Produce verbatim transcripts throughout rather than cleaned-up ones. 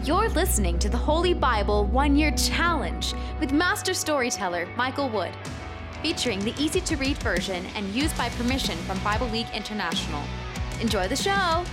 You're listening to the Holy Bible One-Year Challenge with Master Storyteller Michael Wood, featuring the easy-to-read version and used by permission from Bible League International. Enjoy the show!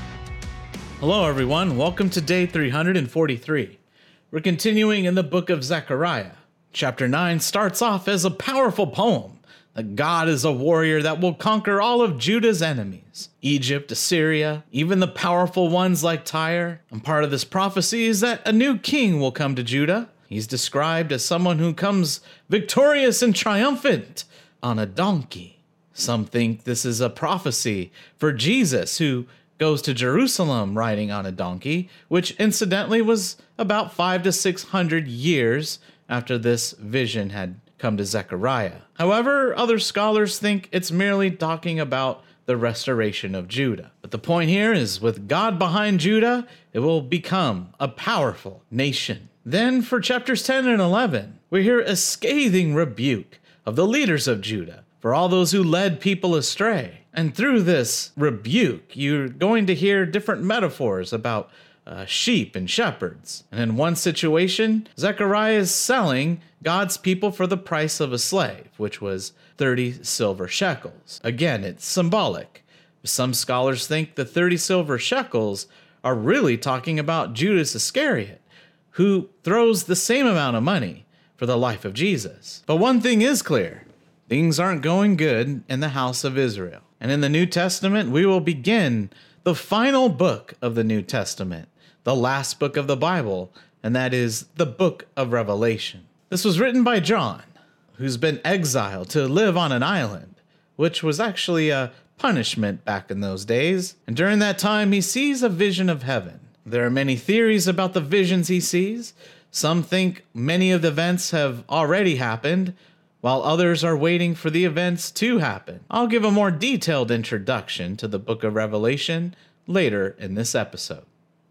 Hello everyone, welcome to day three hundred forty-three. We're continuing in the book of Zechariah. Chapter nine starts off as a powerful poem that God is a warrior that will conquer all of Judah's enemies. Egypt, Assyria, even the powerful ones like Tyre. And part of this prophecy is that a new king will come to Judah. He's described as someone who comes victorious and triumphant on a donkey. Some think this is a prophecy for Jesus, who goes to Jerusalem riding on a donkey, which incidentally was about five to six hundred years after this vision had come to Zechariah. However, other scholars think it's merely talking about the restoration of Judah. But the point here is, with God behind Judah, it will become a powerful nation. Then for chapters ten and eleven, we hear a scathing rebuke of the leaders of Judah for all those who led people astray. And through this rebuke, you're going to hear different metaphors about uh, sheep and shepherds. And in one situation, Zechariah is selling God's people for the price of a slave, which was thirty silver shekels. Again, it's symbolic. Some scholars think the thirty silver shekels are really talking about Judas Iscariot, who throws the same amount of money for the life of Jesus. But one thing is clear: things aren't going good in the house of Israel. And in the New Testament, we will begin the final book of the New Testament, the last book of the Bible, and that is the book of Revelation. This was written by John, who's been exiled to live on an island, which was actually a punishment back in those days. And during that time, he sees a vision of heaven. There are many theories about the visions he sees. Some think many of the events have already happened, while others are waiting for the events to happen. I'll give a more detailed introduction to the book of Revelation later in this episode.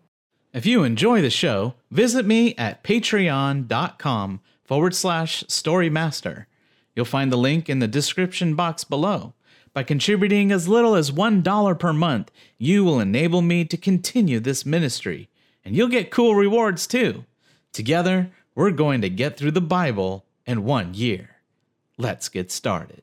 If you enjoy the show, visit me at patreon.com forward slash storymaster. You'll find the link in the description box below. By contributing as little as one dollar per month, you will enable me to continue this ministry, and you'll get cool rewards too. Together, we're going to get through the Bible in one year. Let's get started.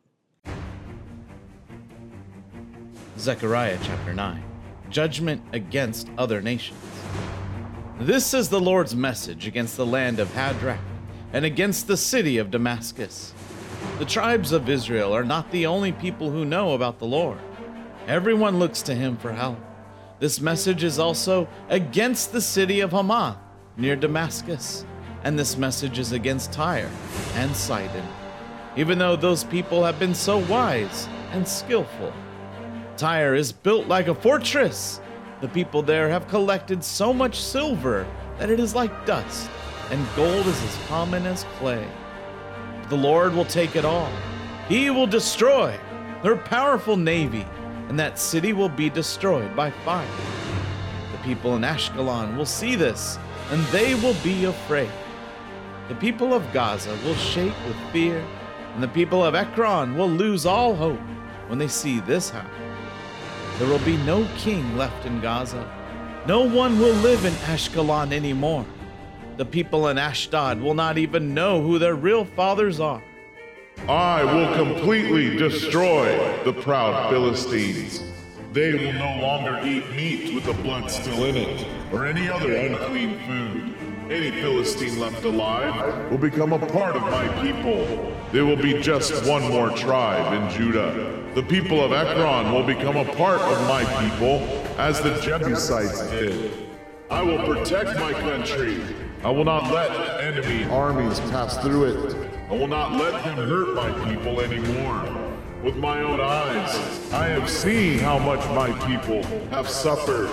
Zechariah chapter nine. Judgment against other nations. This is the Lord's message against the land of Hadrach and against the city of Damascus. The tribes of Israel are not the only people who know about the Lord. Everyone looks to him for help. This message is also against the city of Hamath near Damascus, and this message is against Tyre and Sidon, even though those people have been so wise and skillful. Tyre is built like a fortress. The people there have collected so much silver that it is like dust, and gold is as common as clay. The Lord will take it all. He will destroy their powerful navy, and that city will be destroyed by fire. The people in Ashkelon will see this, and they will be afraid. The people of Gaza will shake with fear, and the people of Ekron will lose all hope when they see this happen. There will be no king left in Gaza. No one will live in Ashkelon anymore. The people in Ashdod will not even know who their real fathers are. I will completely destroy the proud Philistines. They will no longer eat meat with the blood still in it, or any other unclean food. Any Philistine left alive will become a part of my people. There will be just one more tribe in Judah. The people of Ekron will become a part of my people, as the Jebusites did. I will protect my country. I will not let enemy armies pass through it. I will not let them hurt my people anymore. With my own eyes, I have seen how much my people have suffered.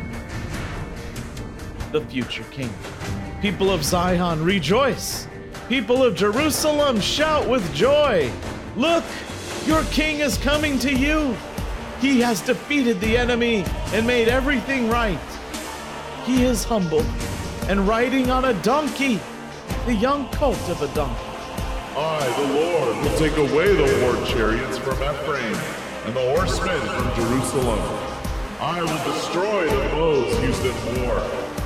The future king. People of Zion, rejoice. People of Jerusalem, shout with joy. Look, your king is coming to you. He has defeated the enemy and made everything right. He is humble and riding on a donkey, the young colt of a donkey. I, the Lord, will take away the war chariots from Ephraim and the horsemen from Jerusalem. I will destroy the bows used in war.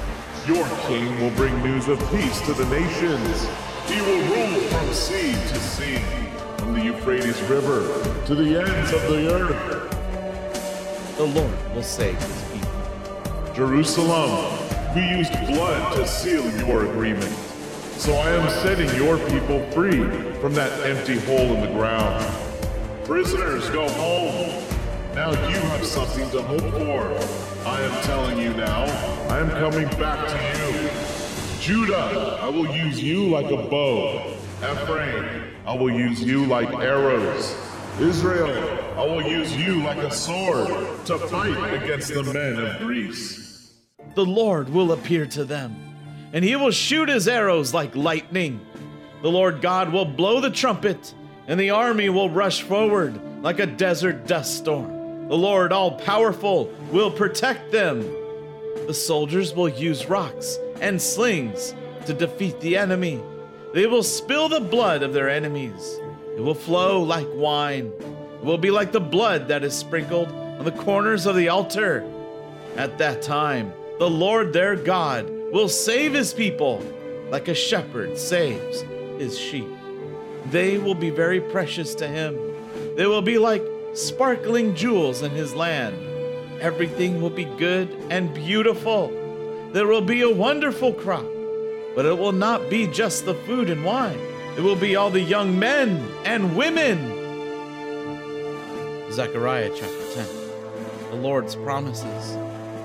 Your king will bring news of peace to the nations. He will rule from sea to sea, from the Euphrates River to the ends of the earth. The Lord will save his people. Jerusalem, we used blood to seal your agreement. So I am setting your people free from that empty hole in the ground. Prisoners, go home. Now you have something to hope for. I am telling you now, I am coming back to you. Judah, I will use you like a bow. Ephraim, I will use you like arrows. Israel, I will use you like a sword to fight against the men of Greece. The Lord will appear to them, and he will shoot his arrows like lightning. The Lord God will blow the trumpet, and the army will rush forward like a desert dust storm. The Lord all-powerful will protect them. The soldiers will use rocks and slings to defeat the enemy. They will spill the blood of their enemies. It will flow like wine. It will be like the blood that is sprinkled on the corners of the altar. At that time, the Lord their God will save his people like a shepherd saves his sheep. They will be very precious to him. They will be like sparkling jewels in his land. Everything will be good and beautiful. There will be a wonderful crop, but it will not be just the food and wine. It will be all the young men and women. Zechariah chapter ten, the Lord's promises.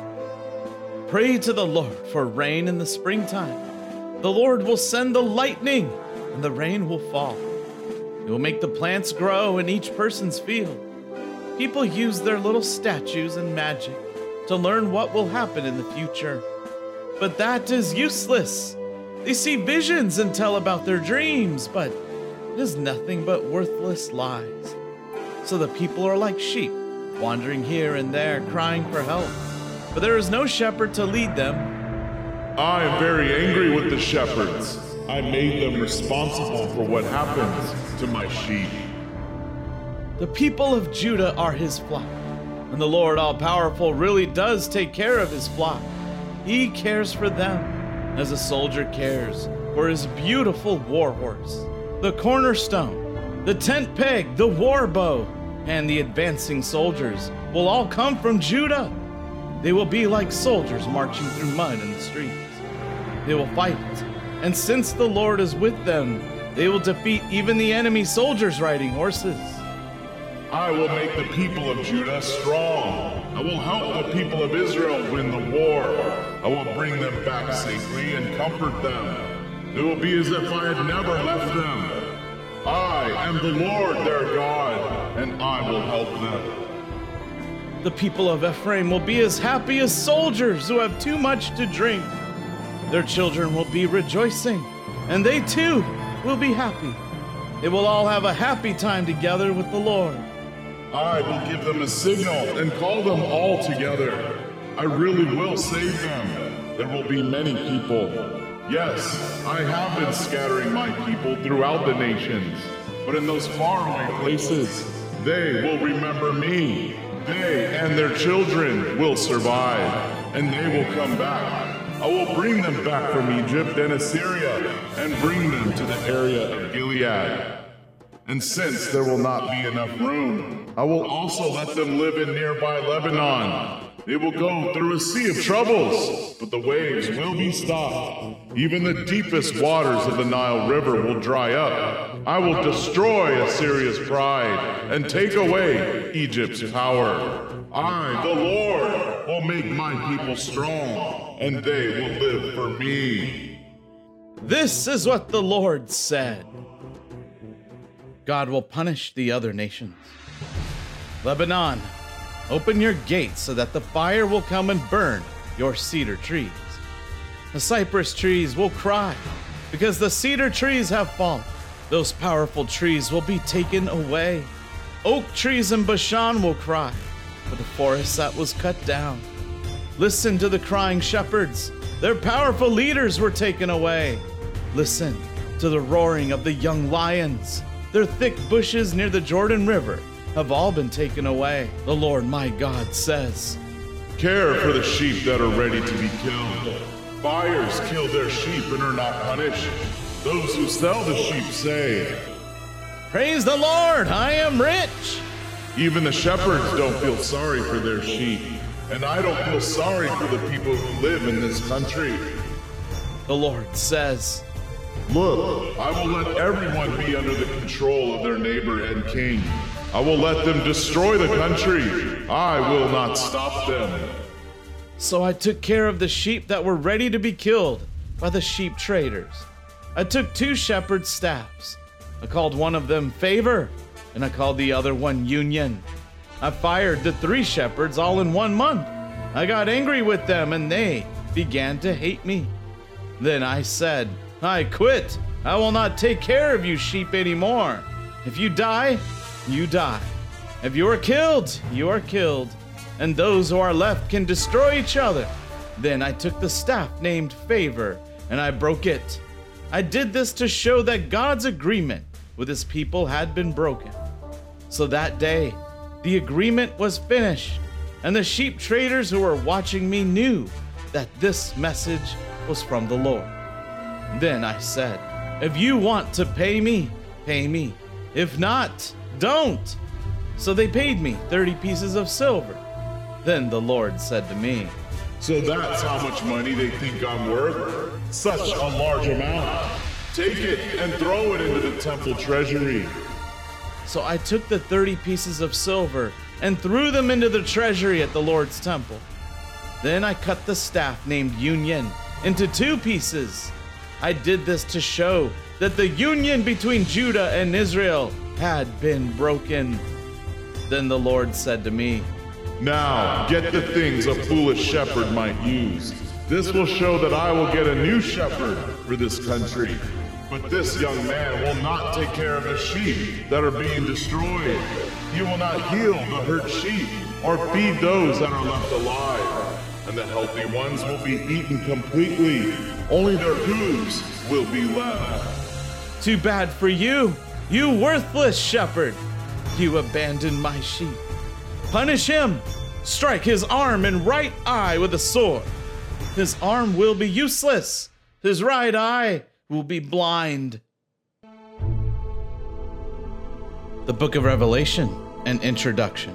Pray to the Lord for rain in the springtime. The Lord will send the lightning, and the rain will fall. It will make the plants grow in each person's field. People use their little statues and magic to learn what will happen in the future. But that is useless. They see visions and tell about their dreams, but it is nothing but worthless lies. So the people are like sheep, wandering here and there, crying for help. But there is no shepherd to lead them. I am very angry with the shepherds. I made them responsible for what happens to my sheep. The people of Judah are his flock, and the Lord all-powerful really does take care of his flock. He cares for them as a soldier cares for his beautiful war horse. The cornerstone, the tent peg, the war bow, and the advancing soldiers will all come from Judah. They will be like soldiers marching through mud in the streets. They will fight, and since the Lord is with them, they will defeat even the enemy soldiers riding horses. I will make the people of Judah strong. I will help the people of Israel win the war. I will bring them back safely and comfort them. It will be as if I had never left them. I am the Lord their God, and I will help them. The people of Ephraim will be as happy as soldiers who have too much to drink. Their children will be rejoicing, and they too will be happy. They will all have a happy time together with the Lord. I will give them a signal and call them all together. I really will save them. There will be many people. Yes, I have been scattering my people throughout the nations, but in those faraway places, they will remember me. They and their children will survive, and they will come back. I will bring them back from Egypt and Assyria, and bring them to the area of Gilead. And since there will not be enough room, I will also let them live in nearby Lebanon. They will go through a sea of troubles, but the waves will be stopped. Even the deepest waters of the Nile River will dry up. I will destroy Assyria's pride and take away Egypt's power. I, the Lord, will make my people strong, and they will live for me. This is what the Lord said. God will punish the other nations. Lebanon, open your gates so that the fire will come and burn your cedar trees. The cypress trees will cry because the cedar trees have fallen. Those powerful trees will be taken away. Oak trees in Bashan will cry for the forest that was cut down. Listen to the crying shepherds. Their powerful leaders were taken away. Listen to the roaring of the young lions. Their thick bushes near the Jordan River have all been taken away. The Lord my God says, care for the sheep that are ready to be killed. Buyers kill their sheep and are not punished. Those who sell the sheep say, "Praise the Lord, I am rich." Even the shepherds don't feel sorry for their sheep, and I don't feel sorry for the people who live in this country. The Lord says, Look, I will let everyone be under the control of their neighbor and king. I will let them destroy the country. I will not stop them. So I took care of the sheep that were ready to be killed by the sheep traders. I took two shepherds' staffs. I called one of them Favor, and I called the other one Union. I fired the three shepherds all in one month. I got angry with them, and they began to hate me. Then I said, I quit. I will not take care of you sheep anymore. If you die, you die. If you are killed, you are killed. And those who are left can destroy each other. Then I took the staff named Favor, and I broke it. I did this to show that God's agreement with his people had been broken. So that day, the agreement was finished, and the sheep traders who were watching me knew that this message was from the Lord. Then I said, if you want to pay me, pay me. If not, don't. So they paid me thirty pieces of silver. Then the Lord said to me, So that's how much money they think I'm worth? Such a large amount. Take it and throw it into the temple treasury. So I took the thirty pieces of silver and threw them into the treasury at the Lord's temple. Then I cut the staff named Union into two pieces. I did this to show that the union between Judah and Israel had been broken. Then the Lord said to me, Now get the things a foolish shepherd might use. This will show that I will get a new shepherd for this country. But this young man will not take care of the sheep that are being destroyed. He will not heal the hurt sheep or feed those that are left alive. And the healthy ones will be eaten completely. Only their hooves will be left. Too bad for you, you worthless shepherd. You abandoned my sheep. Punish him. Strike his arm and right eye with a sword. His arm will be useless. His right eye will be blind. The Book of Revelation, an introduction.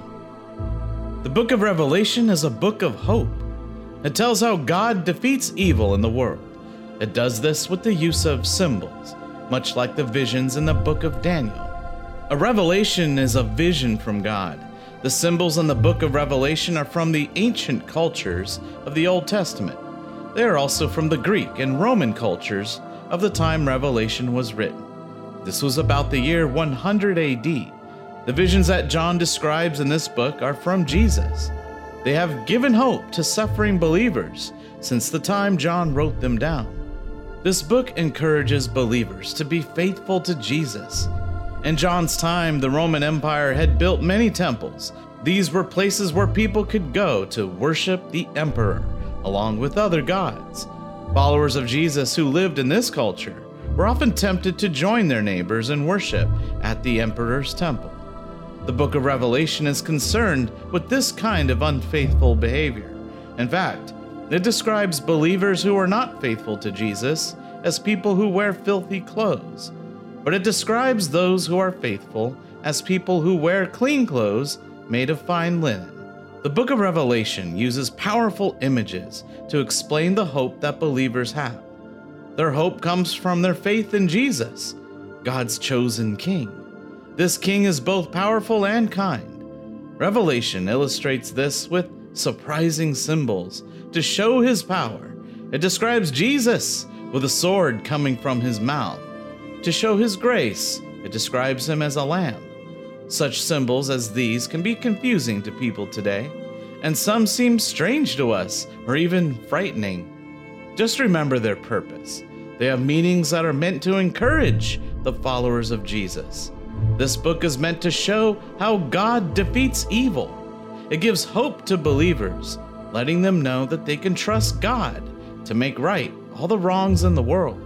The Book of Revelation is a book of hope. It tells how God defeats evil in the world. It does this with the use of symbols, much like the visions in the book of Daniel. A revelation is a vision from God. The symbols in the book of Revelation are from the ancient cultures of the Old Testament. They are also from the Greek and Roman cultures of the time Revelation was written. This was about the year one hundred A D. The visions that John describes in this book are from Jesus. They have given hope to suffering believers since the time John wrote them down. This book encourages believers to be faithful to Jesus. In John's time, the Roman Empire had built many temples. These were places where people could go to worship the emperor, along with other gods. Followers of Jesus who lived in this culture were often tempted to join their neighbors in worship at the emperor's temple. The book of Revelation is concerned with this kind of unfaithful behavior. In fact, it describes believers who are not faithful to Jesus as people who wear filthy clothes, but it describes those who are faithful as people who wear clean clothes made of fine linen. The book of Revelation uses powerful images to explain the hope that believers have. Their hope comes from their faith in Jesus, God's chosen king. This king is both powerful and kind. Revelation illustrates this with surprising symbols to show his power. It describes Jesus with a sword coming from his mouth. To show his grace, it describes him as a lamb. Such symbols as these can be confusing to people today, and some seem strange to us or even frightening. Just remember their purpose. They have meanings that are meant to encourage the followers of Jesus. This book is meant to show how God defeats evil. It gives hope to believers, letting them know that they can trust God to make right all the wrongs in the world.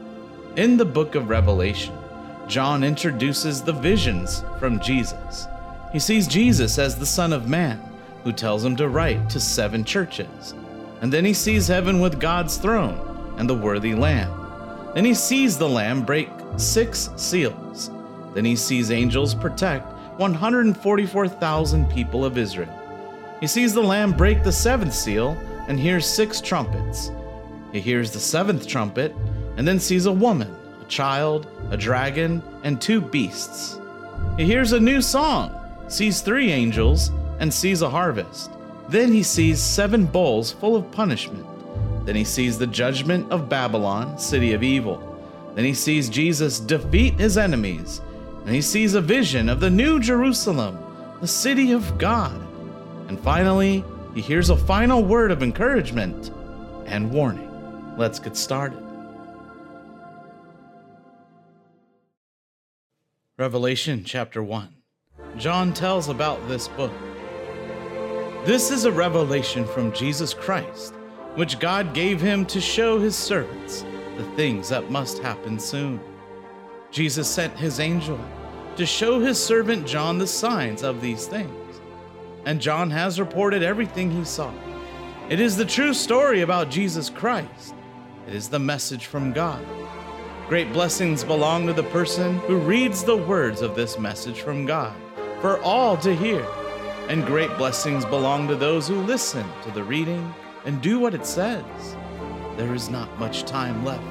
In the book of Revelation, John introduces the visions from Jesus. He sees Jesus as the Son of Man, who tells him to write to seven churches. And then he sees heaven with God's throne and the worthy Lamb. Then he sees the Lamb break six seals. Then he sees angels protect one hundred forty-four thousand people of Israel. He sees the Lamb break the seventh seal and hears six trumpets. He hears the seventh trumpet and then sees a woman, a child, a dragon, and two beasts. He hears a new song, sees three angels, and sees a harvest. Then he sees seven bowls full of punishment. Then he sees the judgment of Babylon, city of evil. Then he sees Jesus defeat his enemies. And he sees a vision of the new Jerusalem, the city of God. And finally, he hears a final word of encouragement and warning. Let's get started. Revelation chapter one. John tells about this book. This is a revelation from Jesus Christ, which God gave him to show his servants the things that must happen soon. Jesus sent his angel to show his servant John the signs of these things. And John has reported everything he saw. It is the true story about Jesus Christ. It is the message from God. Great blessings belong to the person who reads the words of this message from God for all to hear. And great blessings belong to those who listen to the reading and do what it says. There is not much time left.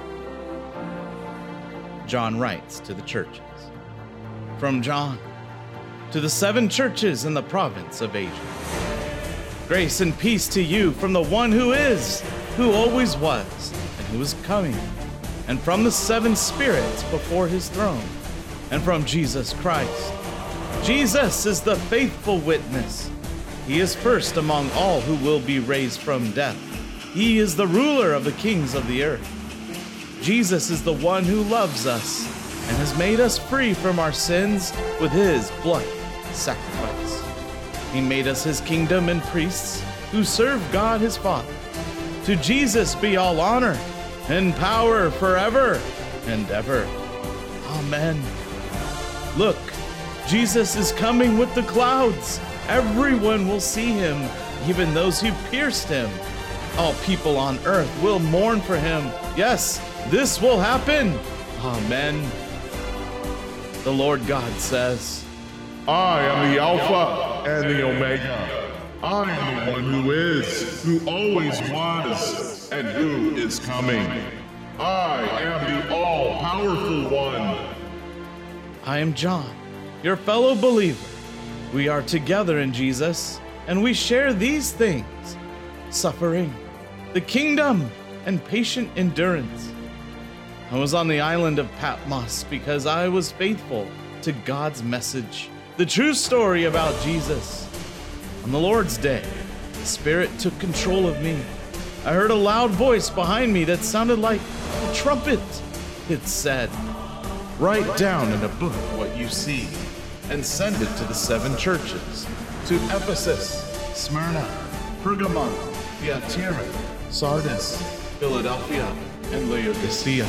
John writes to the churches. From John, to the seven churches in the province of Asia. Grace and peace to you from the one who is, who always was, and who is coming, and from the seven spirits before his throne, and from Jesus Christ. Jesus is the faithful witness. He is first among all who will be raised from death. He is the ruler of the kings of the earth. Jesus is the one who loves us and has made us free from our sins with his blood sacrifice. He made us his kingdom and priests who serve God his Father. To Jesus be all honor and power forever and ever. Amen. Look, Jesus is coming with the clouds. Everyone will see him, even those who pierced him. All people on earth will mourn for him. Yes, this will happen. Amen. The Lord God says, I am the Alpha and the Omega. I am the one who is, who always was, and who is coming. I am the all-powerful one. I am John, your fellow believer. We are together in Jesus, and we share these things: suffering, the kingdom, and patient endurance. I was on the island of Patmos because I was faithful to God's message, the true story about Jesus. On the Lord's day, the Spirit took control of me. I heard a loud voice behind me that sounded like a trumpet. It said, "Write down in a book what you see and send it to the seven churches, to Ephesus, Smyrna, Pergamon, Thyatira, Sardis, Philadelphia, and Laodicea."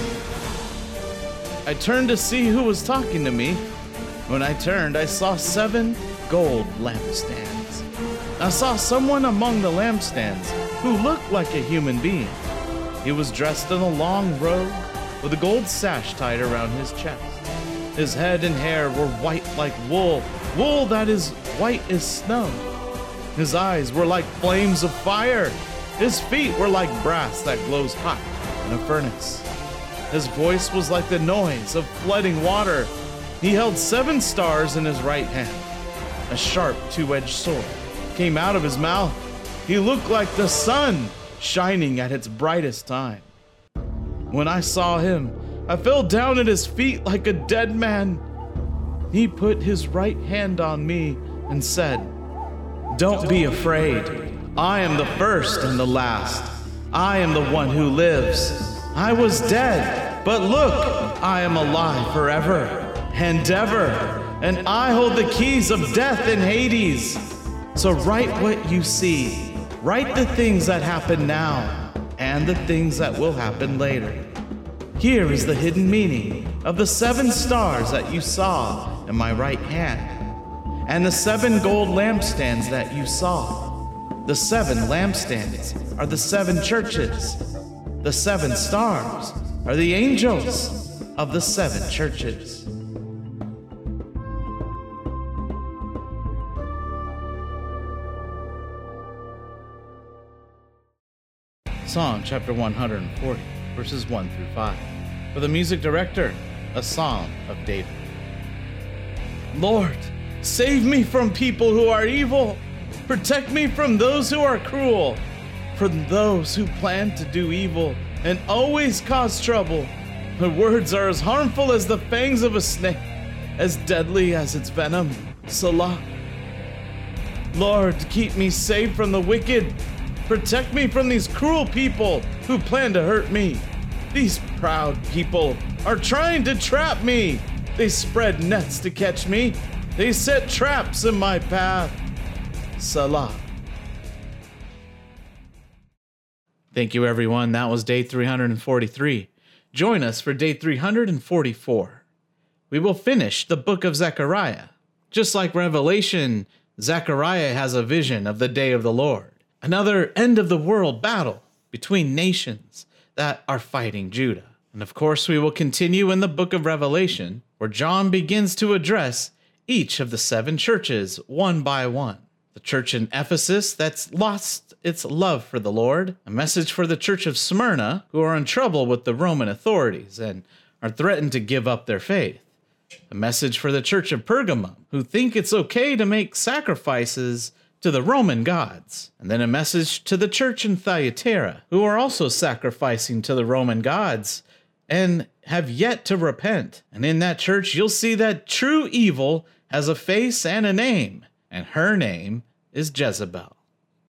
I turned to see who was talking to me. When I turned, I saw seven gold lampstands. I saw someone among the lampstands who looked like a human being. He was dressed in a long robe with a gold sash tied around his chest. His head and hair were white like wool, wool that is white as snow. His eyes were like flames of fire. His feet were like brass that glows hot in a furnace. His voice was like the noise of flooding water. He held seven stars in his right hand. A sharp two-edged sword came out of his mouth. He looked like the sun shining at its brightest time. When I saw him, I fell down at his feet like a dead man. He put his right hand on me and said, "Don't be afraid. I am the first and the last. I am the one who lives. I was dead, but look, I am alive forever and ever, and I hold the keys of death and Hades. So write what you see. Write the things that happen now and the things that will happen later. Here is the hidden meaning of the seven stars that you saw in my right hand, and the seven gold lampstands that you saw. The seven lampstands are the seven churches. The seven stars are the angels of the seven churches. Psalm chapter one hundred forty, verses one through five. For the music director, a psalm of David. Lord, save me from people who are evil. Protect me from those who are cruel, from those who plan to do evil and always cause trouble. Their words are as harmful as the fangs of a snake, as deadly as its venom. Selah. Lord, keep me safe from the wicked. Protect me from these cruel people who plan to hurt me. These proud people are trying to trap me. They spread nets to catch me. They set traps in my path. Selah. Thank you, everyone. That was day three hundred forty-three. Join us for day three hundred forty-four. We will finish the book of Zechariah. Just like Revelation, Zechariah has a vision of the day of the Lord. Another end-of-the-world battle between nations that are fighting Judah. And of course, we will continue in the book of Revelation, where John begins to address each of the seven churches one by one. The church in Ephesus that's lost its love for the Lord. A message for the church of Smyrna, who are in trouble with the Roman authorities and are threatened to give up their faith. A message for the church of Pergamum, who think it's okay to make sacrifices to the Roman gods. And then a message to the church in Thyatira, who are also sacrificing to the Roman gods and have yet to repent. And in that church, you'll see that true evil has a face and a name, and her name is Jezebel.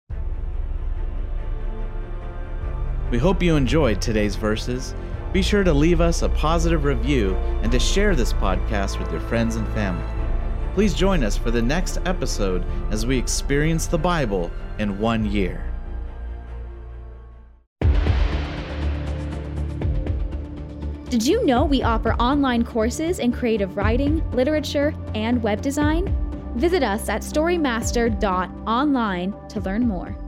We hope you enjoyed today's verses. Be sure to leave us a positive review and to share this podcast with your friends and family. Please join us for the next episode as we experience the Bible in one year. Did you know we offer online courses in creative writing, literature, and web design? Visit us at storymaster dot online to learn more.